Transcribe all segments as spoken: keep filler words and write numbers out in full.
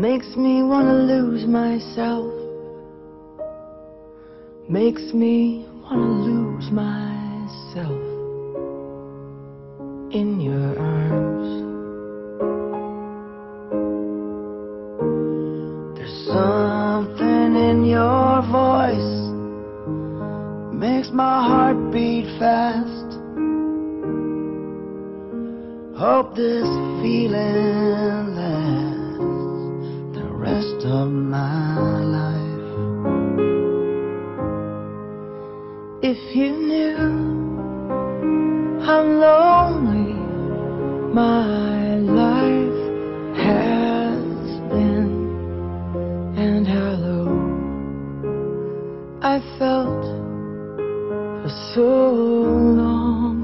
makes me wanna lose myself, makes me wanna lose myself in your arms. There's something in your voice makes my heart beat fast. Hope this feeling lasts the rest of my life. If you knew how lonely my life has been and how low I felt for so long.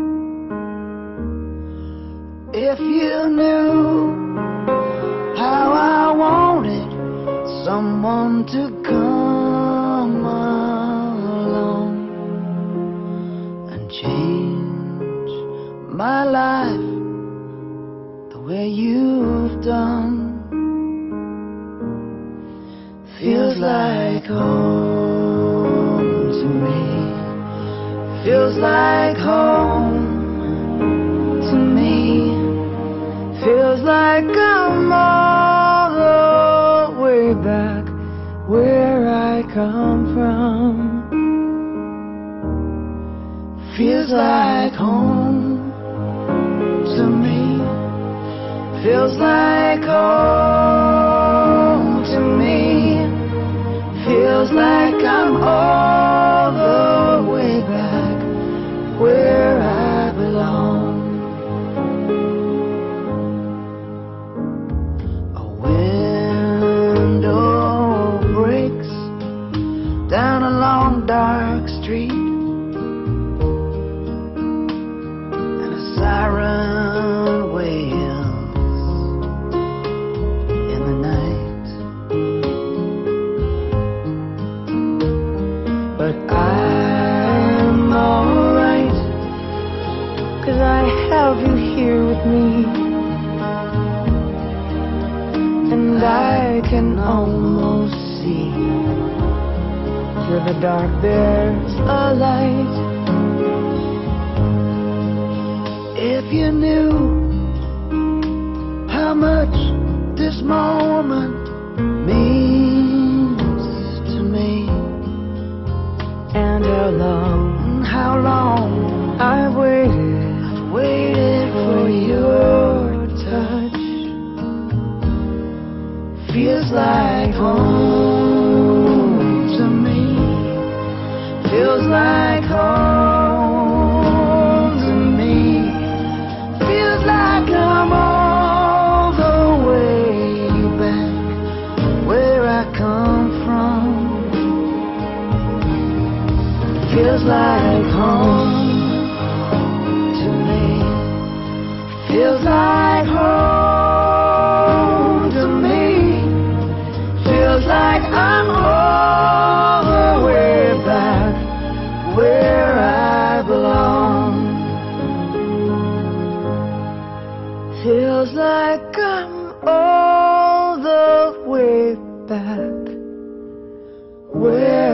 If you knew how I wanted someone to come along and change my life the way you've done, feels like home to me, feels like home to me, feels like I'm all the way back where I come from. Feels like home to me, feels like home to me, feels like I'm all the way back where I belong. A window breaks down a long dark street, and a siren wails in the night. But I'm alright, 'cause I have you here with me, and I can almost see through the dark there's a light. If you knew how much this moment means to me, and how long, how long I've waited, I've waited for your touch. Feels like home to me, feels like home to me, feels like I'm all the way back where I come from. Feels like home to me, feels like home to me, feels like I'm all the way back where I belong. Feels like I'm all the way back where